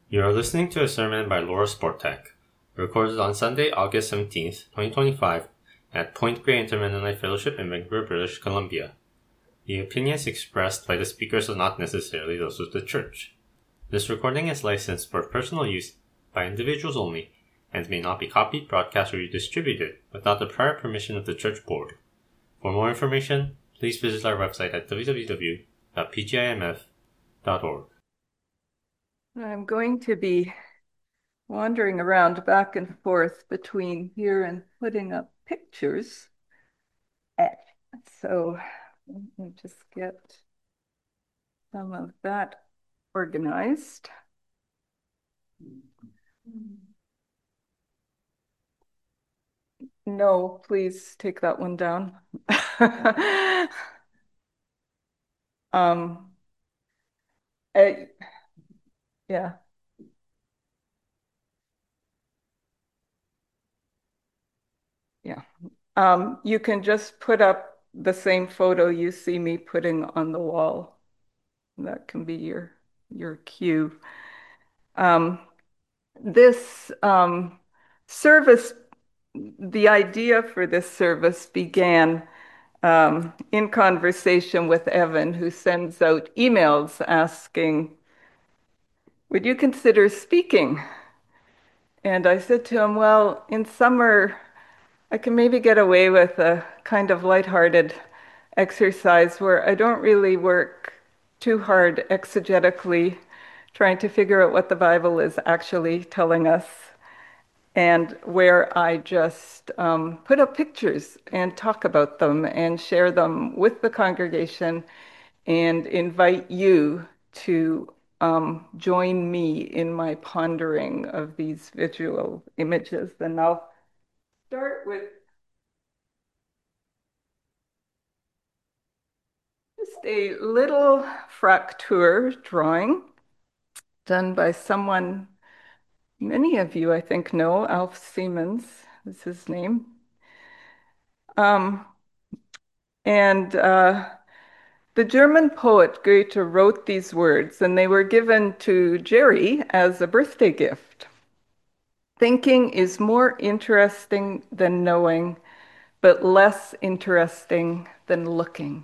You are listening to a sermon by Laura Sportek, recorded on Sunday, August 17th, 2025, at Point Grey Intermennonite Fellowship in Vancouver, British Columbia. The opinions expressed by the speakers are not necessarily those of the church. This recording is licensed for personal use by individuals only and may not be copied, broadcast, or redistributed without the prior permission of the church board. For more information, please visit our website at www.pgimf.org. I'm going to be wandering around back and forth between here and putting up pictures. Eh, So let me just get some of that organized. No, please take that one down. Um, eh, yeah, yeah. You can just put up the same photo you see me putting on the wall. That can be your cue. Um, this service, the idea for this service began in conversation with Evan, who sends out emails asking, would you consider speaking? And I said to him, well, in summer, I can maybe get away with a kind of lighthearted exercise where I don't really work too hard exegetically, trying to figure out what the Bible is actually telling us, and where I just put up pictures and talk about them and share them with the congregation and invite you to join me in my pondering of these visual images. And I'll start with just a little fraktur drawing done by someone many of you, I think, know. Alf Siemens is his name. Um, and the German poet Goethe wrote these words, and they were given to Jerry as a birthday gift. Thinking is more interesting than knowing, but less interesting than looking.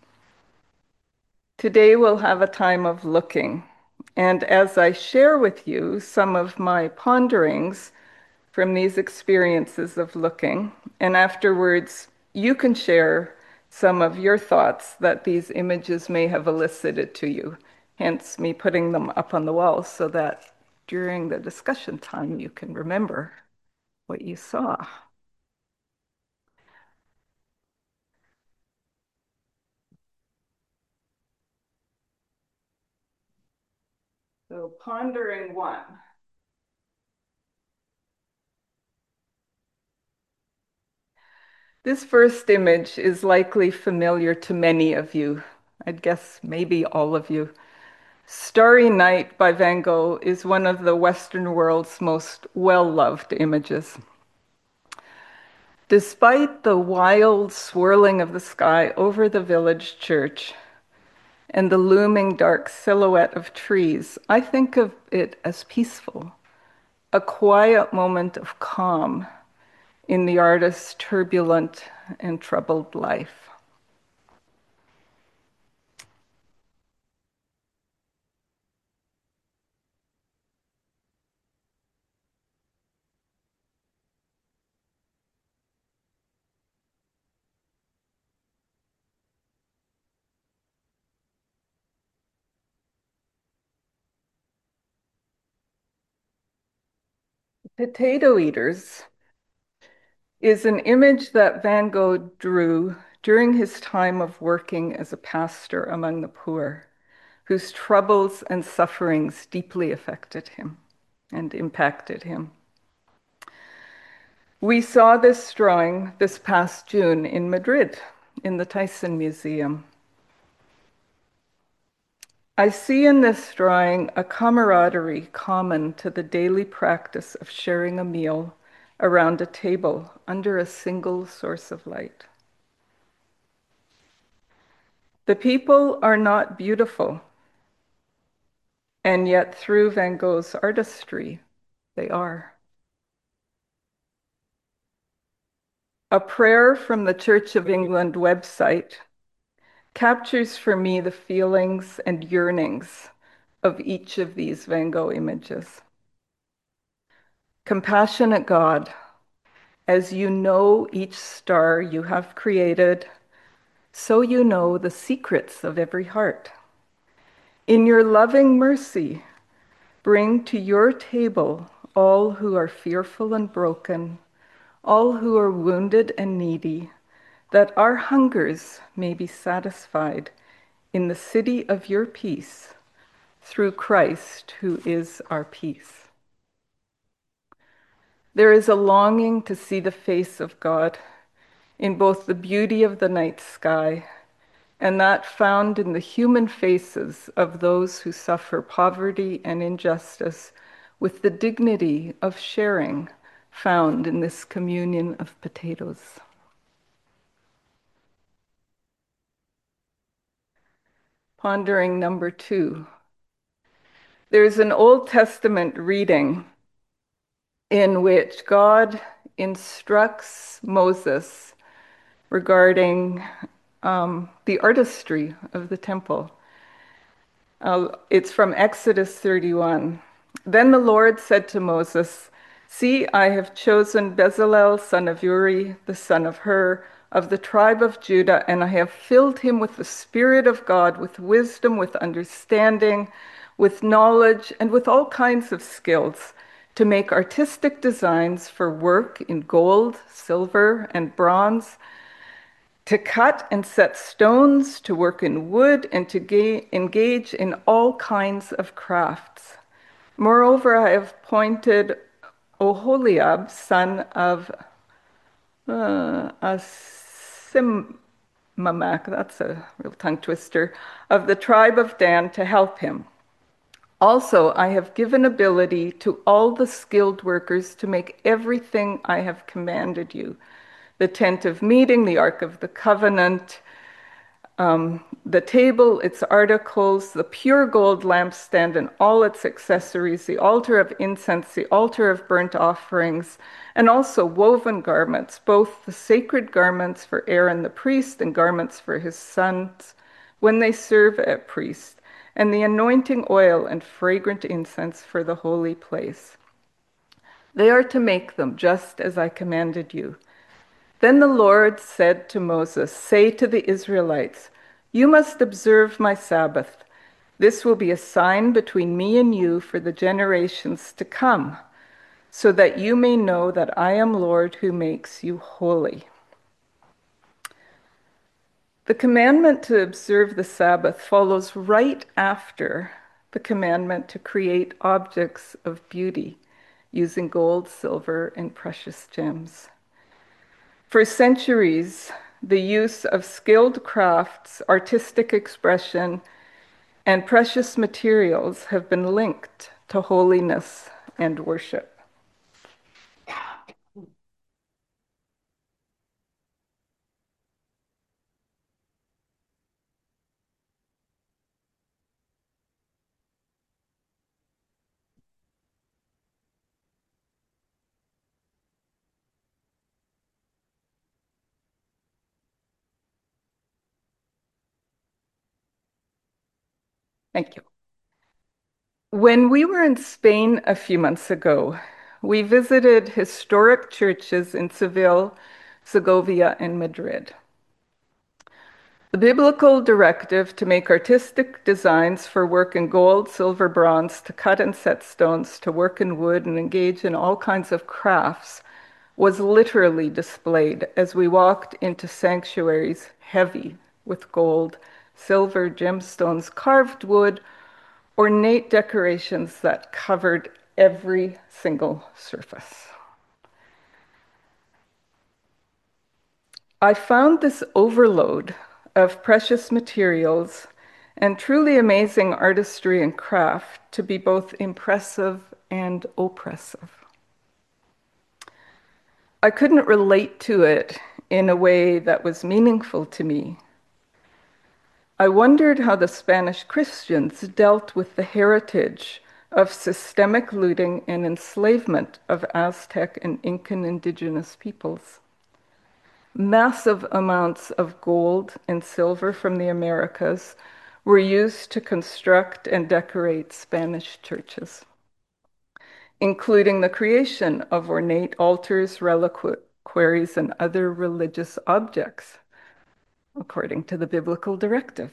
Today we'll have a time of looking. And as I share with you some of my ponderings from these experiences of looking, and afterwards you can share some of your thoughts that these images may have elicited to you, hence me putting them up on the wall so that during the discussion time you can remember what you saw. So pondering one. This first image is likely familiar to many of you. I'd guess maybe all of you. Starry Night by Van Gogh is one of the Western world's most well-loved images. Despite the wild swirling of the sky over the village church and the looming dark silhouette of trees, I think of it as peaceful, a quiet moment of calm in the artist's turbulent and troubled life. Potato Eaters is an image that Van Gogh drew during his time of working as a pastor among the poor, whose troubles and sufferings deeply affected him and impacted him. We saw this drawing this past June in Madrid in the Thyssen Museum. I see in this drawing a camaraderie common to the daily practice of sharing a meal around a table under a single source of light. The people are not beautiful. And yet, through Van Gogh's artistry, they are. A prayer from the Church of England website captures for me the feelings and yearnings of each of these Van Gogh images. Compassionate God, as you know each star you have created, so you know the secrets of every heart. In your loving mercy, bring to your table all who are fearful and broken, all who are wounded and needy, that our hungers may be satisfied in the city of your peace, through Christ, who is our peace. There is a longing to see the face of God in both the beauty of the night sky and that found in the human faces of those who suffer poverty and injustice with the dignity of sharing found in this communion of potatoes. Pondering number 2. There's an Old Testament reading in which God instructs Moses regarding the artistry of the temple. It's from Exodus 31. Then the Lord said to Moses, "See, I have chosen Bezalel, son of Uri, the son of Hur, of the tribe of Judah, and I have filled him with the Spirit of God, with wisdom, with understanding, with knowledge, and with all kinds of skills, to make artistic designs for work in gold, silver, and bronze, to cut and set stones, to work in wood, and to engage in all kinds of crafts. Moreover, I have appointed Oholiab, son of Asimamach, that's a real tongue twister, of the tribe of Dan to help him. Also, I have given ability to all the skilled workers to make everything I have commanded you: the tent of meeting, the ark of the covenant, the table, its articles, the pure gold lampstand and all its accessories, the altar of incense, the altar of burnt offerings, and also woven garments, both the sacred garments for Aaron the priest and garments for his sons when they serve as priests, and the anointing oil and fragrant incense for the holy place. They are to make them just as I commanded you." Then the Lord said to Moses, "Say to the Israelites, you must observe my Sabbath. This will be a sign between me and you for the generations to come, so that you may know that I am Lord who makes you holy." The commandment to observe the Sabbath follows right after the commandment to create objects of beauty using gold, silver, and precious gems. For centuries, the use of skilled crafts, artistic expression, and precious materials have been linked to holiness and worship. Thank you. When we were in Spain a few months ago, we visited historic churches in Seville, Segovia, and Madrid. The biblical directive to make artistic designs for work in gold, silver, bronze, to cut and set stones, to work in wood, and engage in all kinds of crafts was literally displayed as we walked into sanctuaries heavy with gold, silver, gemstones, carved wood, ornate decorations that covered every single surface. I found this overload of precious materials and truly amazing artistry and craft to be both impressive and oppressive. I couldn't relate to it in a way that was meaningful to me. I wondered how the Spanish Christians dealt with the heritage of systemic looting and enslavement of Aztec and Incan indigenous peoples. Massive amounts of gold and silver from the Americas were used to construct and decorate Spanish churches, including the creation of ornate altars, reliquaries, and other religious objects, according to the biblical directive.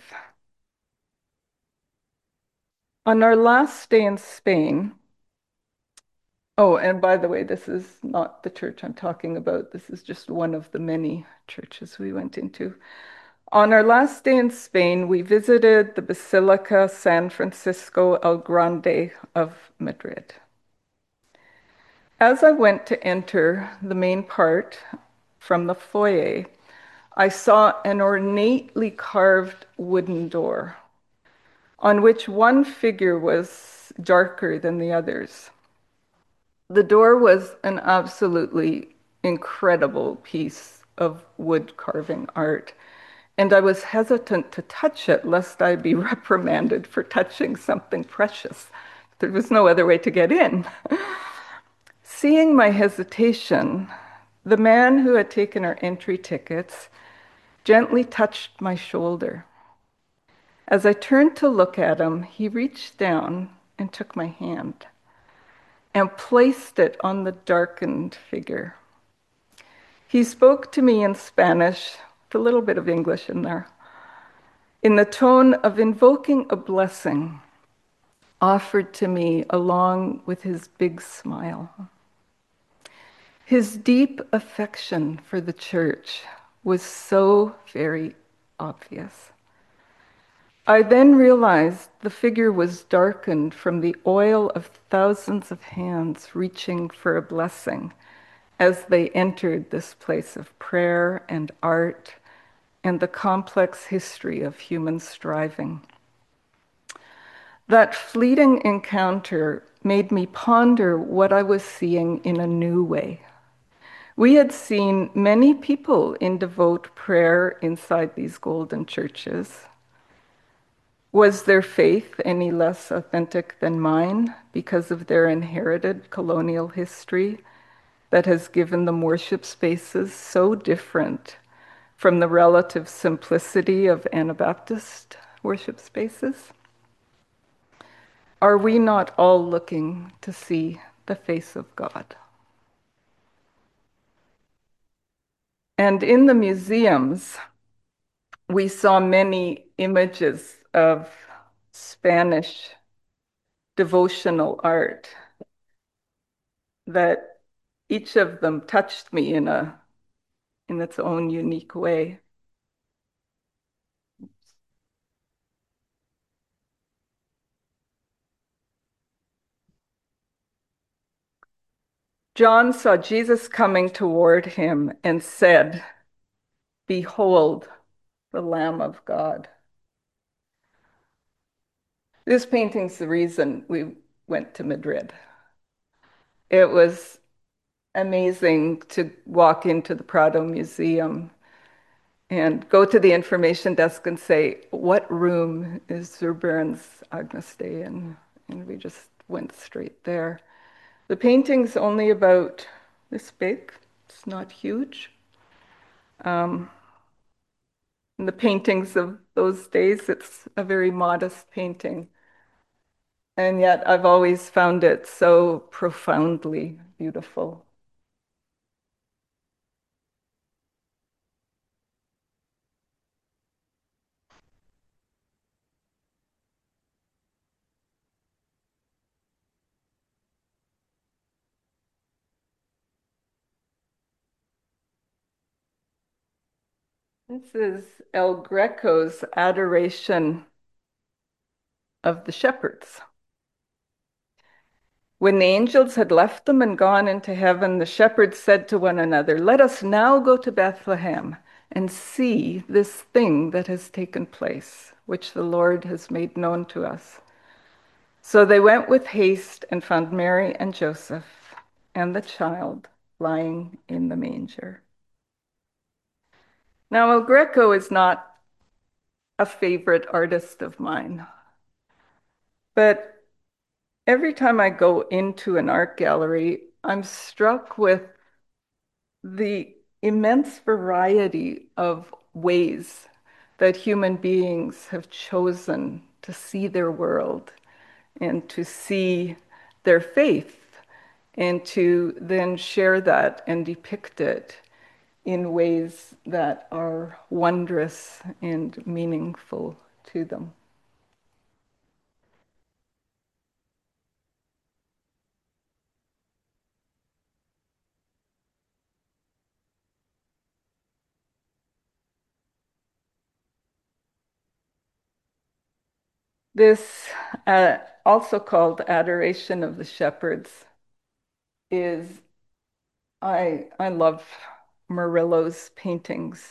On our last day in Spain, oh, and by the way, this is not the church I'm talking about. This is just one of the many churches we went into. On our last day in Spain, we visited the Basilica San Francisco El Grande of Madrid. As I went to enter the main part from the foyer, I saw an ornately carved wooden door on which one figure was darker than the others. The door was an absolutely incredible piece of wood carving art, and I was hesitant to touch it lest I be reprimanded for touching something precious. There was no other way to get in. Seeing my hesitation, the man who had taken our entry tickets gently touched my shoulder. As I turned to look at him, he reached down and took my hand and placed it on the darkened figure. He spoke to me in Spanish, with a little bit of English in there, in the tone of invoking a blessing offered to me along with his big smile. His deep affection for the church was so very obvious. I then realized the figure was darkened from the oil of thousands of hands reaching for a blessing as they entered this place of prayer and art and the complex history of human striving. That fleeting encounter made me ponder what I was seeing in a new way. We had seen many people in devout prayer inside these golden churches. Was their faith any less authentic than mine because of their inherited colonial history that has given them worship spaces so different from the relative simplicity of Anabaptist worship spaces? Are we not all looking to see the face of God? And in the museums, we saw many images of Spanish devotional art that each of them touched me in its own unique way. John saw Jesus coming toward him and said, "Behold, the Lamb of God." This painting's the reason we went to Madrid. It was amazing to walk into the Prado Museum and go to the information desk and say, "What room is Zurbarán's Agnus Dei in?" And we just went straight there. The painting's only about this big. It's not huge. In the paintings of those days, it's a very modest painting. And yet I've always found it so profoundly beautiful. This is El Greco's adoration of the shepherds. When the angels had left them and gone into heaven, the shepherds said to one another, "Let us now go to Bethlehem and see this thing that has taken place, which the Lord has made known to us." So they went with haste and found Mary and Joseph and the child lying in the manger. Now, El Greco is not a favorite artist of mine. But every time I go into an art gallery, I'm struck with the immense variety of ways that human beings have chosen to see their world and to see their faith and to then share that and depict it in ways that are wondrous and meaningful to them. This, also called Adoration of the Shepherds, is I love Murillo's paintings.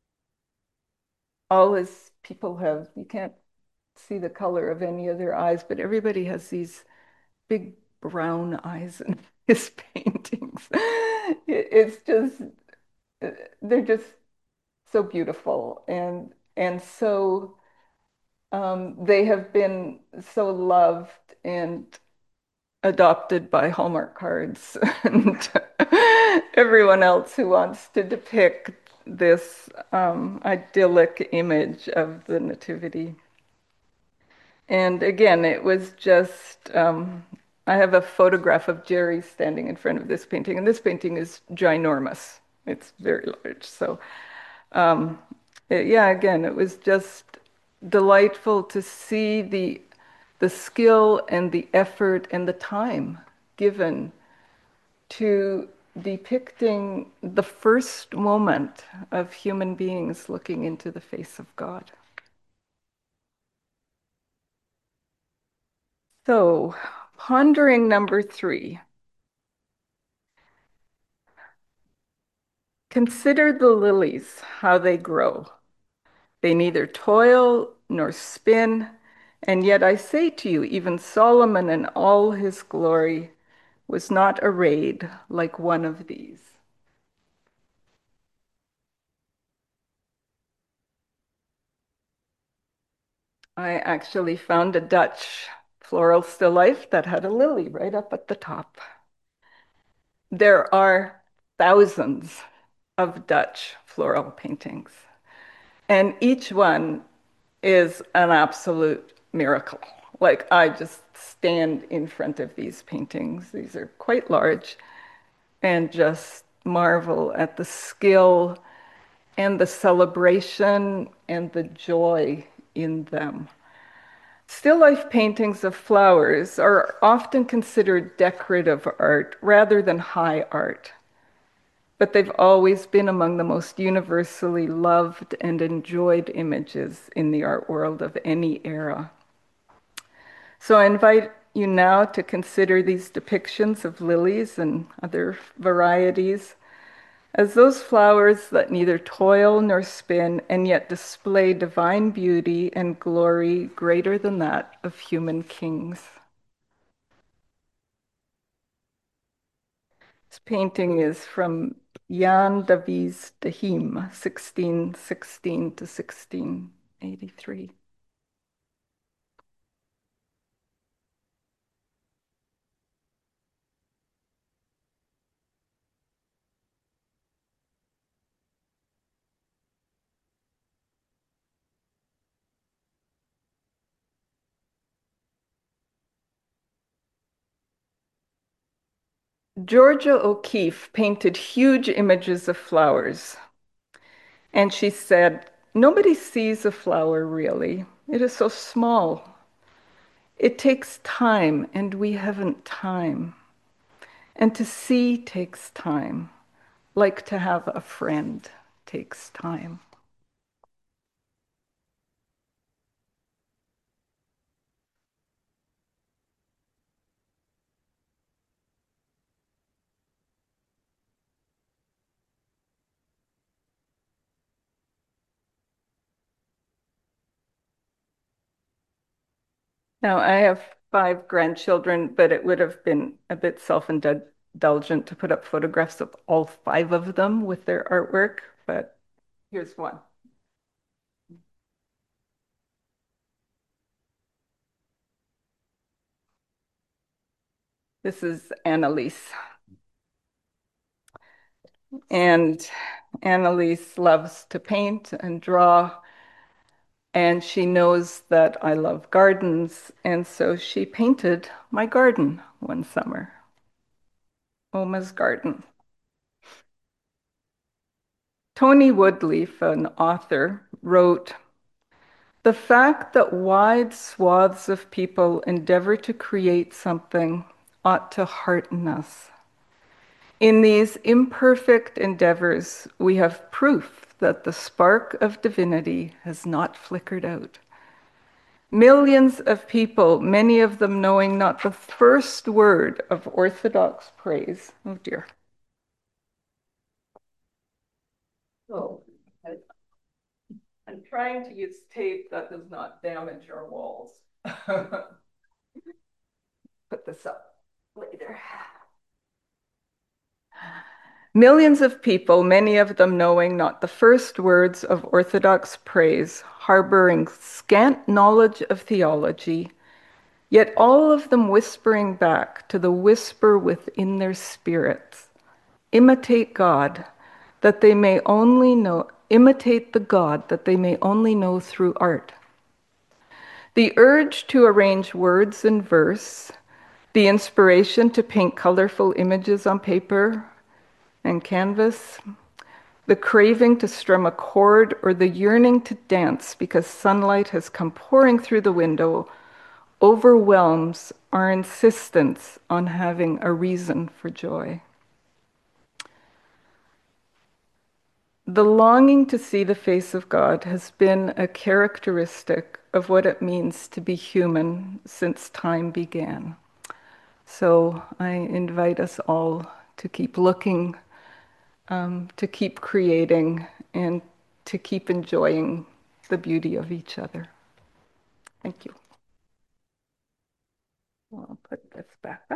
All his people have, you can't see the color of any of their eyes, but everybody has these big brown eyes in his paintings. It's just, they're just so beautiful and so they have been so loved and adopted by Hallmark cards and everyone else who wants to depict this idyllic image of the Nativity. And again, it was just, I have a photograph of Jerry standing in front of this painting, and this painting is ginormous. It's very large. So, um, yeah, again, it was just delightful to see the skill and the effort and the time given to depicting the first moment of human beings looking into the face of God. So, pondering number 3. Consider the lilies, how they grow. They neither toil nor spin, and yet I say to you, even Solomon in all his glory was not arrayed like one of these. I actually found a Dutch floral still life that had a lily right up at the top. There are thousands of Dutch floral paintings, and each one is an absolute miracle. Like, I just stand in front of these paintings. These are quite large, and just marvel at the skill and the celebration and the joy in them. Still life paintings of flowers are often considered decorative art rather than high art, but they've always been among the most universally loved and enjoyed images in the art world of any era. So I invite you now to consider these depictions of lilies and other varieties as those flowers that neither toil nor spin and yet display divine beauty and glory greater than that of human kings. This painting is from Jan de Vries de Heem, 1616 to 1683. Georgia O'Keeffe painted huge images of flowers, and she said, "Nobody sees a flower really. It is so small. It takes time, and we haven't time. And to see takes time, like to have a friend takes time." Now, I have 5 grandchildren, but it would have been a bit self-indulgent to put up photographs of all 5 of them with their artwork, but here's one. This is Annalise. And Annalise loves to paint and draw, and she knows that I love gardens, and so she painted my garden one summer. Oma's garden. Tony Woodleaf, an author, wrote, "The fact that wide swaths of people endeavor to create something ought to hearten us. In these imperfect endeavors, we have proof that the spark of divinity has not flickered out. Millions of people, many of them knowing not the first word of Orthodox praise." Oh dear. Oh, I'm trying to use tape that does not damage our walls. Put this up later. Millions of people, many of them knowing not the first words of Orthodox praise, harboring scant knowledge of theology, yet all of them whispering back to the whisper within their spirits, imitate God, that they may only know, imitate the God that they may only know through art. The urge to arrange words in verse, the inspiration to paint colorful images on paper and canvas, the craving to strum a chord, or the yearning to dance because sunlight has come pouring through the window overwhelms our insistence on having a reason for joy. The longing to see the face of God has been a characteristic of what it means to be human since time began. So I invite us all to keep looking, to keep creating, and to keep enjoying the beauty of each other. Thank you. I'll put this back up.